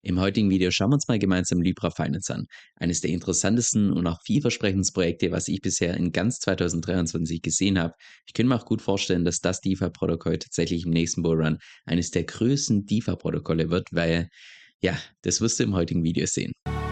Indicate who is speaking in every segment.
Speaker 1: Im heutigen Video schauen wir uns mal gemeinsam Libra Finance an. Eines der interessantesten und auch vielversprechendsten Projekte, was ich bisher in ganz 2023 gesehen habe. Ich könnte mir auch gut vorstellen, dass das DeFi-Protokoll tatsächlich im nächsten Bullrun eines der größten DeFi-Protokolle wird, weil, ja, das wirst du im heutigen Video sehen.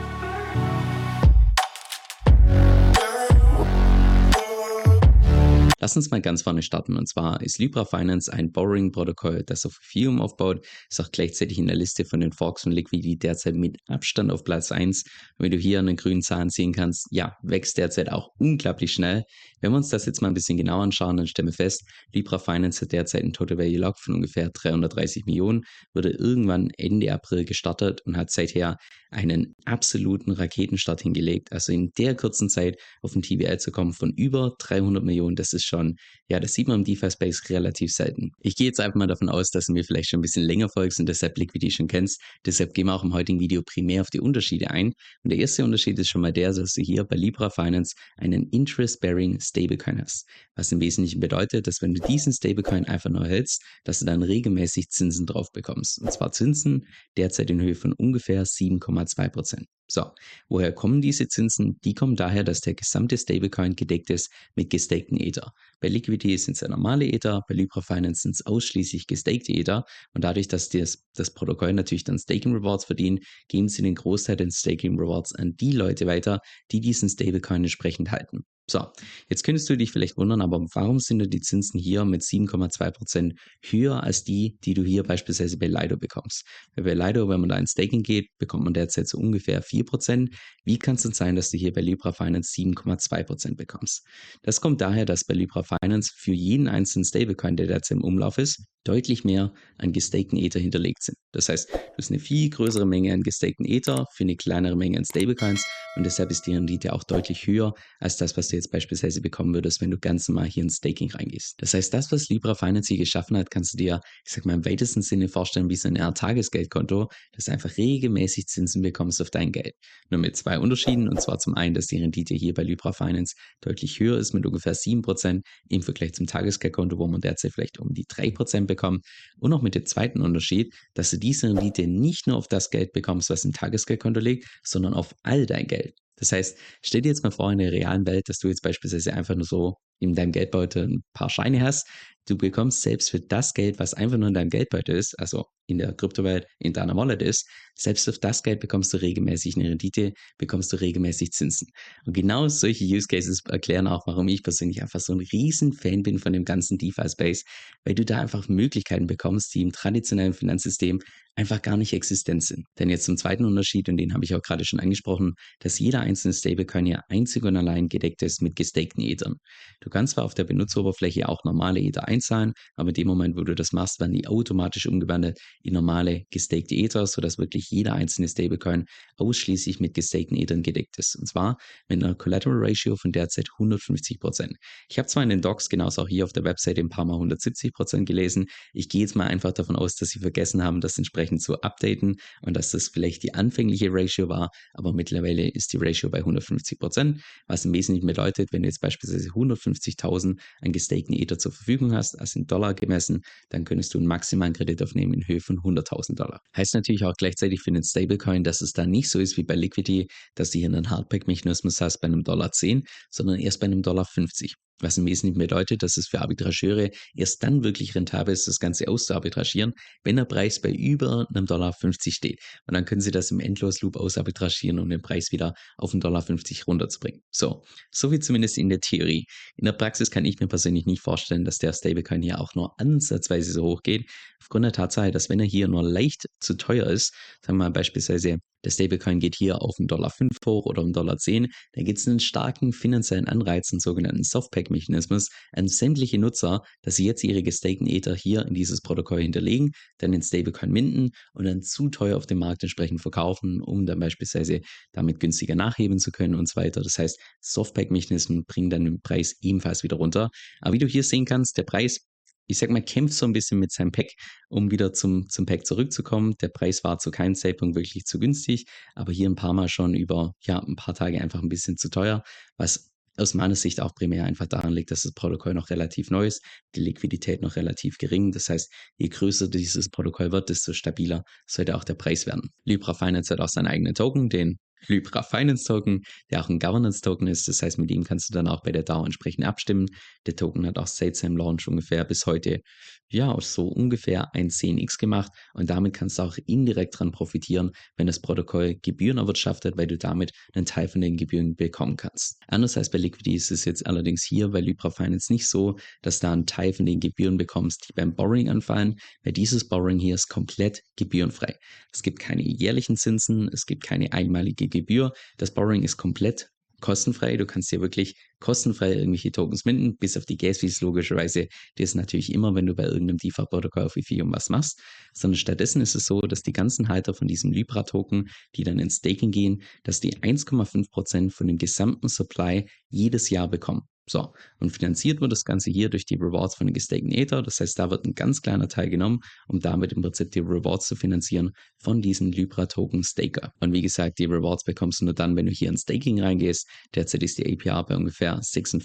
Speaker 1: Lass uns mal ganz vorne starten. Und zwar ist Libra Finance ein Borrowing-Protokoll, das auf Ethereum aufbaut, ist auch gleichzeitig in der Liste von den Forks von Liquidity derzeit mit Abstand auf Platz 1. Und wie du hier an den grünen Zahlen sehen kannst, ja, wächst derzeit auch unglaublich schnell. Wenn wir uns das jetzt mal ein bisschen genauer anschauen, dann stellen wir fest, Libra Finance hat derzeit einen Total Value Lock von ungefähr 330 Millionen, wurde irgendwann Ende April gestartet und hat seither einen absoluten Raketenstart hingelegt. Also in der kurzen Zeit auf den TVL zu kommen von über 300 Millionen, das ist schon, ja, das sieht man im DeFi-Space relativ selten. Ich gehe jetzt einfach mal davon aus, dass du mir vielleicht schon ein bisschen länger folgst und deshalb Liquidity schon kennst. Deshalb gehen wir auch im heutigen Video primär auf die Unterschiede ein. Und der erste Unterschied ist schon mal der, dass du hier bei Libra Finance einen Interest-Bearing Stablecoin hast. Was im Wesentlichen bedeutet, dass wenn du diesen Stablecoin einfach nur hältst, dass du dann regelmäßig Zinsen drauf bekommst. Und zwar Zinsen derzeit in Höhe von ungefähr 7,2%. So, woher kommen diese Zinsen? Die kommen daher, dass der gesamte Stablecoin gedeckt ist mit gestakten Ether. Bei Liquidity sind es ja normale Ether, bei Libra Finance sind es ausschließlich gestakte Ether. Und dadurch, dass das Protokoll natürlich dann Staking Rewards verdienen, geben sie den Großteil der Staking Rewards an die Leute weiter, die diesen Stablecoin entsprechend halten. So, jetzt könntest du dich vielleicht wundern, aber warum sind denn die Zinsen hier mit 7,2% höher als die du hier beispielsweise bei Lido bekommst? Weil bei Lido, wenn man da ins Staking geht, bekommt man derzeit so ungefähr 4%. Wie kann es denn sein, dass du hier bei Libra Finance 7,2% bekommst? Das kommt daher, dass bei Libra Finance für jeden einzelnen Stablecoin, der derzeit im Umlauf ist, deutlich mehr an gestakten Ether hinterlegt sind. Das heißt, du hast eine viel größere Menge an gestakten Ether für eine kleinere Menge an Stablecoins und deshalb ist die Rendite auch deutlich höher als das, was du jetzt beispielsweise bekommen würdest, wenn du ganz normal hier ins Staking reingehst. Das heißt, das, was Libra Finance hier geschaffen hat, kannst du dir, ich sag mal, im weitesten Sinne vorstellen wie so eine Art Tagesgeldkonto, dass du einfach regelmäßig Zinsen bekommst auf dein Geld. Nur mit zwei Unterschieden, und zwar zum einen, dass die Rendite hier bei Libra Finance deutlich höher ist mit ungefähr 7% im Vergleich zum Tagesgeldkonto, wo man derzeit vielleicht um die 3% bekommt. Und noch mit dem zweiten Unterschied, dass du diese Rendite nicht nur auf das Geld bekommst, was im Tagesgeldkonto liegt, sondern auf all dein Geld. Das heißt, stell dir jetzt mal vor in der realen Welt, dass du jetzt beispielsweise einfach nur so in deinem Geldbeutel ein paar Scheine hast. Du bekommst selbst für das Geld, was einfach nur in deinem Geldbeutel ist, also in der Kryptowelt, in deiner Wallet ist, selbst auf das Geld bekommst du regelmäßig eine Rendite, bekommst du regelmäßig Zinsen. Und genau solche Use Cases erklären auch, warum ich persönlich einfach so ein riesen Fan bin von dem ganzen DeFi-Space, weil du da einfach Möglichkeiten bekommst, die im traditionellen Finanzsystem einfach gar nicht existent sind. Denn jetzt zum zweiten Unterschied, und den habe ich auch gerade schon angesprochen, dass jeder einzelne Stablecoin ja einzig und allein gedeckt ist mit gestakten Ethern. Du kannst zwar auf der Benutzeroberfläche auch normale Ether einzahlen, aber in dem Moment, wo du das machst, werden die automatisch umgewandelt in normale gestakte Ether, sodass wirklich jeder einzelne Stablecoin ausschließlich mit gestakten Ethern gedeckt ist. Und zwar mit einer Collateral Ratio von derzeit 150%. Ich habe zwar in den Docs, genauso auch hier auf der Website, ein paar Mal 170% gelesen. Ich gehe jetzt mal einfach davon aus, dass sie vergessen haben, das entsprechend zu updaten und dass das vielleicht die anfängliche Ratio war, aber mittlerweile ist die Ratio bei 150%, was im Wesentlichen bedeutet, wenn du jetzt beispielsweise 150.000 an gestakten Ether zur Verfügung hast, also in Dollar gemessen, dann könntest du einen maximalen Kredit aufnehmen in Höhe von 100.000 Dollar. Heißt natürlich auch gleichzeitig für den Stablecoin, dass es da nicht so ist wie bei Liquidity, dass du hier einen Hardback-Mechanismus hast bei einem Dollar 10, sondern erst bei einem Dollar 50. Was im Wesentlichen bedeutet, dass es für Arbitrageure erst dann wirklich rentabel ist, das Ganze auszuarbitragieren, wenn der Preis bei über einem Dollar 50 steht. Und dann können Sie das im Endlosloop ausarbitragieren, um den Preis wieder auf einen Dollar 50 runterzubringen. So viel zumindest in der Theorie. In der Praxis kann ich mir persönlich nicht vorstellen, dass der Stablecoin hier auch nur ansatzweise so hoch geht. Aufgrund der Tatsache, dass wenn er hier nur leicht zu teuer ist, sagen wir mal beispielsweise, der Stablecoin geht hier auf einen Dollar 5 hoch oder einen Dollar 10, dann gibt es einen starken finanziellen Anreiz, einen sogenannten Softpack-Mechanismus, an sämtliche Nutzer, dass sie jetzt ihre gestakten Ether hier in dieses Protokoll hinterlegen, dann den Stablecoin minden und dann zu teuer auf dem Markt entsprechend verkaufen, um dann beispielsweise damit günstiger nachheben zu können und so weiter. Das heißt, Softpack-Mechanismen bringen dann den Preis ebenfalls wieder runter. Aber wie du hier sehen kannst, der Preis, ich sag mal, kämpft so ein bisschen mit seinem Pack, um wieder zum Pack zurückzukommen. Der Preis war zu keinem Zeitpunkt wirklich zu günstig, aber hier ein paar Mal schon über, ja, ein paar Tage einfach ein bisschen zu teuer, was aus meiner Sicht auch primär einfach daran liegt, dass das Protokoll noch relativ neu ist, die Liquidität noch relativ gering. Das heißt, je größer dieses Protokoll wird, desto stabiler sollte auch der Preis werden. Libra Finance hat auch seinen eigenen Token, den Libra Finance Token, der auch ein Governance Token ist. Das heißt, mit ihm kannst du dann auch bei der DAO entsprechend abstimmen. Der Token hat auch seit seinem Launch ungefähr bis heute, ja, so ungefähr ein 10x gemacht und damit kannst du auch indirekt dran profitieren, wenn das Protokoll Gebühren erwirtschaftet, weil du damit einen Teil von den Gebühren bekommen kannst. Anders als bei Liquidity ist es jetzt allerdings hier bei Libra Finance nicht so, dass da einen Teil von den Gebühren bekommst, die beim Borrowing anfallen, weil dieses Borrowing hier ist komplett gebührenfrei. Es gibt keine jährlichen Zinsen, es gibt keine einmalige Gebühr. Das Borrowing ist komplett kostenfrei. Du kannst dir wirklich kostenfrei irgendwelche Tokens minden, bis auf die Gas-Fees logischerweise. Die ist natürlich immer, wenn du bei irgendeinem DeFi-Protokoll auf Ethereum was machst, sondern stattdessen ist es so, dass die ganzen Halter von diesem Libra-Token, die dann ins Staking gehen, dass die 1,5% von dem gesamten Supply jedes Jahr bekommen. So, und finanziert wird das Ganze hier durch die Rewards von den gestakten Ether. Das heißt, da wird ein ganz kleiner Teil genommen, um damit im Prinzip die Rewards zu finanzieren von diesen Libra-Token-Staker. Und wie gesagt, die Rewards bekommst du nur dann, wenn du hier in Staking reingehst. Derzeit ist die APR bei ungefähr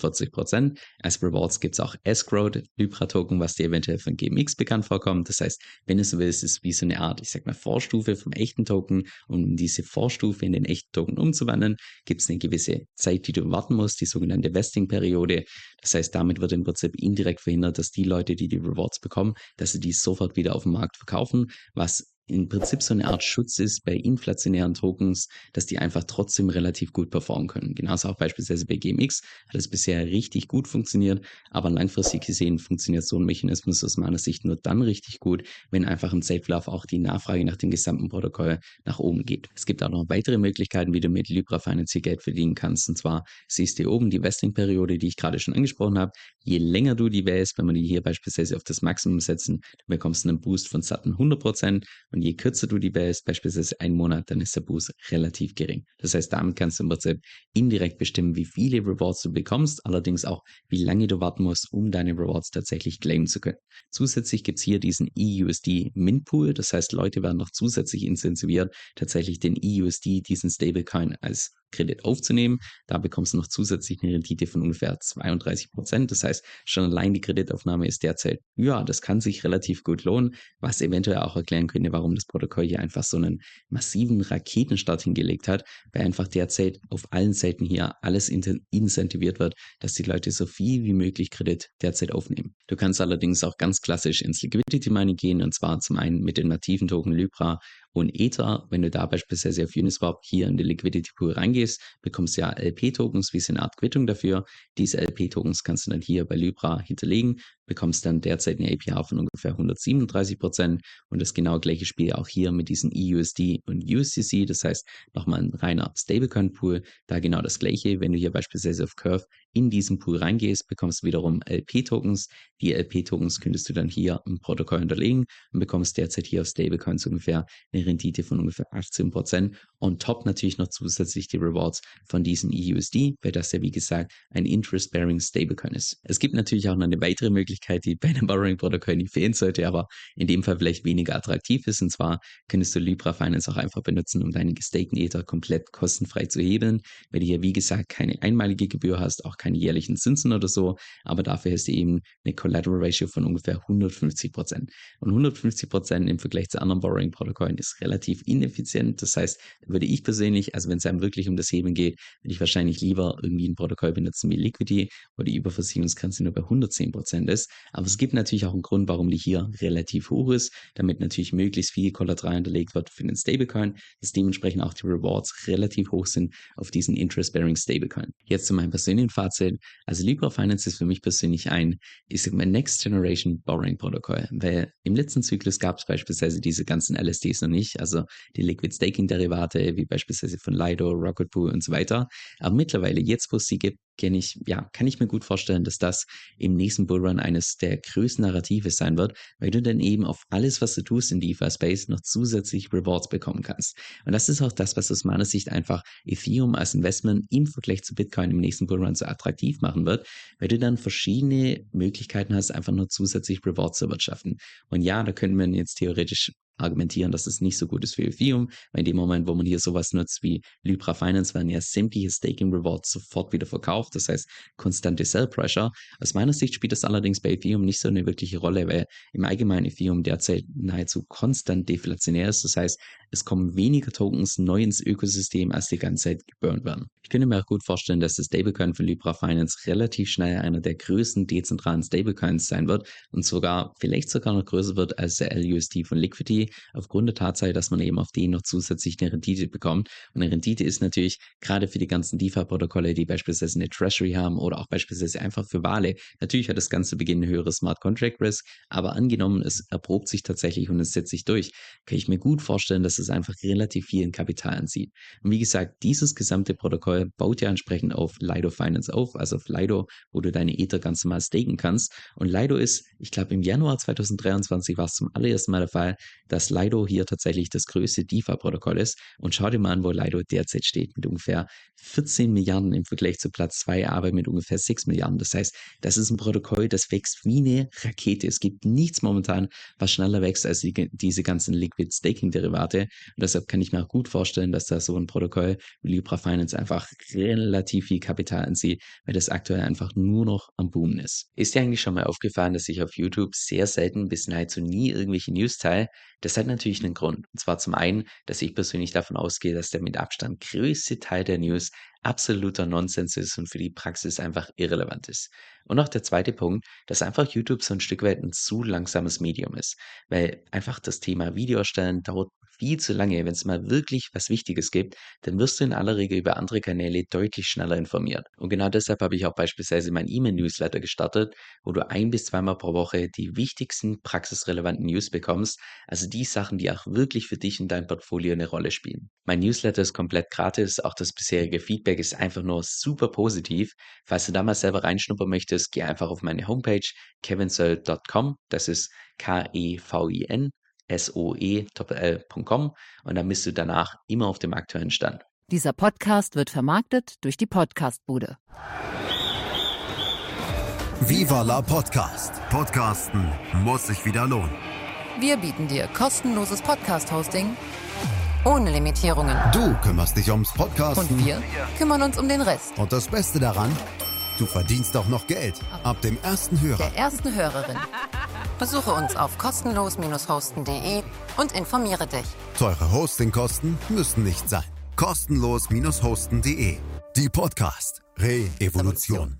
Speaker 1: 46%. Als Rewards gibt es auch Escrowed Libra-Token, was dir eventuell von GMX bekannt vorkommt. Das heißt, wenn du so willst, ist es wie so eine Art, ich sag mal, Vorstufe vom echten Token. Und um diese Vorstufe in den echten Token umzuwandeln, gibt es eine gewisse Zeit, die du warten musst, die sogenannte Vesting-Periode. Das heißt, damit wird im Prinzip indirekt verhindert, dass die Leute, die Rewards bekommen, dass sie die sofort wieder auf dem Markt verkaufen, was im Prinzip so eine Art Schutz ist bei inflationären Tokens, dass die einfach trotzdem relativ gut performen können. Genauso auch beispielsweise bei GMX hat es bisher richtig gut funktioniert, aber langfristig gesehen funktioniert so ein Mechanismus aus meiner Sicht nur dann richtig gut, wenn einfach im Zeitverlauf auch die Nachfrage nach dem gesamten Protokoll nach oben geht. Es gibt auch noch weitere Möglichkeiten, wie du mit Libra Finance hier Geld verdienen kannst. Und zwar siehst du hier oben die Vesting-Periode, die ich gerade schon angesprochen habe. Je länger du die wählst, wenn wir die hier beispielsweise auf das Maximum setzen, dann bekommst du einen Boost von satten 100%. Und je kürzer du die wählst, beispielsweise einen Monat, dann ist der Boost relativ gering. Das heißt, damit kannst du im Prinzip indirekt bestimmen, wie viele Rewards du bekommst, allerdings auch, wie lange du warten musst, um deine Rewards tatsächlich claimen zu können. Zusätzlich gibt es hier diesen EUSD Mint Pool, das heißt, Leute werden noch zusätzlich incentiviert, tatsächlich den EUSD, diesen Stablecoin als Kredit aufzunehmen. Da bekommst du noch zusätzlich eine Rendite von ungefähr 32%. Das heißt, schon allein die Kreditaufnahme ist derzeit, ja, das kann sich relativ gut lohnen, was eventuell auch erklären könnte, warum das Protokoll hier einfach so einen massiven Raketenstart hingelegt hat, weil einfach derzeit auf allen Seiten hier alles incentiviert wird, dass die Leute so viel wie möglich Kredit derzeit aufnehmen. Du kannst allerdings auch ganz klassisch ins Liquidity Mining gehen, und zwar zum einen mit den nativen Token Libra und Ether. Wenn du da beispielsweise auf Uniswap hier in den Liquidity Pool reingehst, bekommst du ja LP-Tokens wie so eine Art Quittung dafür. Diese LP-Tokens kannst du dann hier bei Libra hinterlegen, bekommst dann derzeit eine APR von ungefähr 137% und das genau gleiche Spiel auch hier mit diesen EUSD und USDC, das heißt nochmal ein reiner Stablecoin-Pool, da genau das gleiche. Wenn du hier beispielsweise auf Curve in diesen Pool reingehst, bekommst du wiederum LP-Tokens. Die LP-Tokens könntest du dann hier im Protokoll hinterlegen und bekommst derzeit hier auf Stablecoins ungefähr eine Rendite von ungefähr 18%. On top natürlich noch zusätzlich die Rewards von diesen EUSD, weil das ja wie gesagt ein Interest-Bearing Stablecoin ist. Es gibt natürlich auch noch eine weitere Möglichkeit, die bei einem Borrowing-Protokoll nicht fehlen sollte, aber in dem Fall vielleicht weniger attraktiv ist. Und zwar könntest du Libra Finance auch einfach benutzen, um deine gestakten Ether komplett kostenfrei zu hebeln, weil du hier wie gesagt keine einmalige Gebühr hast, auch keine jährlichen Zinsen oder so, aber dafür hast du eben eine Collateral Ratio von ungefähr 150%. Und 150% im Vergleich zu anderen Borrowing-Protokollen ist relativ ineffizient. Das heißt, da würde ich persönlich, also wenn es einem wirklich um das Heben geht, würde ich wahrscheinlich lieber irgendwie ein Protokoll benutzen wie Liquidity, wo die Überversicherungsgrenze nur bei 110% ist. Aber es gibt natürlich auch einen Grund, warum die hier relativ hoch ist, damit natürlich möglichst viel Kollateral hinterlegt wird für den Stablecoin, dass dementsprechend auch die Rewards relativ hoch sind auf diesen Interest-Bearing Stablecoin. Jetzt zu meinem persönlichen Fazit. Also Libra Finance ist für mich persönlich ein, ich sag mal, Next Generation Borrowing Protokoll, weil im letzten Zyklus gab es beispielsweise diese ganzen LSDs noch nicht, also die Liquid Staking Derivate, wie beispielsweise von Lido, Rocket Pool und so weiter. Aber mittlerweile, jetzt wo es sie gibt, kann ich mir gut vorstellen, dass das im nächsten Bullrun eines der größten Narrative sein wird, weil du dann eben auf alles, was du tust in DeFi Space, noch zusätzlich Rewards bekommen kannst. Und das ist auch das, was aus meiner Sicht einfach Ethereum als Investment im Vergleich zu Bitcoin im nächsten Bullrun so attraktiv machen wird, weil du dann verschiedene Möglichkeiten hast, einfach nur zusätzlich Rewards zu erwirtschaften. Und ja, da könnte man jetzt theoretisch argumentieren, dass es nicht so gut ist für Ethereum, weil in dem Moment, wo man hier sowas nutzt wie Libra Finance, werden ja sämtliche Staking Rewards sofort wieder verkauft. Das heißt, konstante Sell Pressure. Aus meiner Sicht spielt das allerdings bei Ethereum nicht so eine wirkliche Rolle, weil im Allgemeinen Ethereum derzeit nahezu konstant deflationär ist. Das heißt, es kommen weniger Tokens neu ins Ökosystem, als die ganze Zeit geburnt werden. Ich könnte mir auch gut vorstellen, dass das Stablecoin von Libra Finance relativ schnell einer der größten dezentralen Stablecoins sein wird und vielleicht sogar noch größer wird als der LUSD von Liquidity, aufgrund der Tatsache, dass man eben auf den noch zusätzlich eine Rendite bekommt. Und eine Rendite ist natürlich gerade für die ganzen DeFi-Protokolle, die beispielsweise eine Treasury haben oder auch beispielsweise einfach für Wale. Natürlich hat das Ganze Beginn einen höheren Smart Contract Risk, aber angenommen, es erprobt sich tatsächlich und es setzt sich durch, kann ich mir gut vorstellen, dass es einfach relativ viel in Kapital anzieht. Und wie gesagt, dieses gesamte Protokoll baut ja entsprechend auf Lido Finance auf, also auf Lido, wo du deine Ether ganz normal staken kannst. Und Lido ist, ich glaube, im Januar 2023 war es zum allerersten Mal der Fall, dass Lido hier tatsächlich das größte DeFi-Protokoll ist. Und schau dir mal an, wo Lido derzeit steht, mit ungefähr 14 Milliarden im Vergleich zu Platz 2, aber mit ungefähr 6 Milliarden. Das heißt, das ist ein Protokoll, das wächst wie eine Rakete. Es gibt nichts momentan, was schneller wächst als diese ganzen Liquid Staking Derivate. Und deshalb kann ich mir auch gut vorstellen, dass da so ein Protokoll wie Libra Finance einfach relativ viel Kapital anzieht, weil das aktuell einfach nur noch am Boomen ist. Ist dir eigentlich schon mal aufgefallen, dass ich auf YouTube sehr selten bis nahezu nie irgendwelche News teile? Das hat natürlich einen Grund. Und zwar zum einen, dass ich persönlich davon ausgehe, dass der mit Abstand größte Teil der News absoluter Nonsens ist und für die Praxis einfach irrelevant ist. Und auch der zweite Punkt, dass einfach YouTube so ein Stück weit ein zu langsames Medium ist, weil einfach das Thema Video erstellen dauert viel zu lange. Wenn es mal wirklich was Wichtiges gibt, dann wirst du in aller Regel über andere Kanäle deutlich schneller informiert. Und genau deshalb habe ich auch beispielsweise mein E-Mail-Newsletter gestartet, wo du 1 bis 2 Mal pro Woche die wichtigsten praxisrelevanten News bekommst, also die Sachen, die auch wirklich für dich in deinem Portfolio eine Rolle spielen. Mein Newsletter ist komplett gratis, auch das bisherige Feedback ist einfach nur super positiv. Falls du da mal selber reinschnuppern möchtest, geh einfach auf meine Homepage kevinsoe.com, das ist KEVIN SOE.com und dann bist du danach immer auf dem aktuellen Stand.
Speaker 2: Dieser Podcast wird vermarktet durch die Podcastbude.
Speaker 3: Viva la Podcast. Podcasten muss sich wieder lohnen.
Speaker 4: Wir bieten dir kostenloses Podcast-Hosting ohne Limitierungen.
Speaker 3: Du kümmerst dich ums Podcasten.
Speaker 4: Und wir kümmern uns um den Rest.
Speaker 3: Und das Beste daran, du verdienst auch noch Geld. Ab dem ersten Hörer.
Speaker 4: Der ersten Hörerin. Besuche uns auf kostenlos-hosten.de und informiere dich.
Speaker 3: Teure Hostingkosten müssen nicht sein. Kostenlos-hosten.de. Die Podcast Re-Evolution.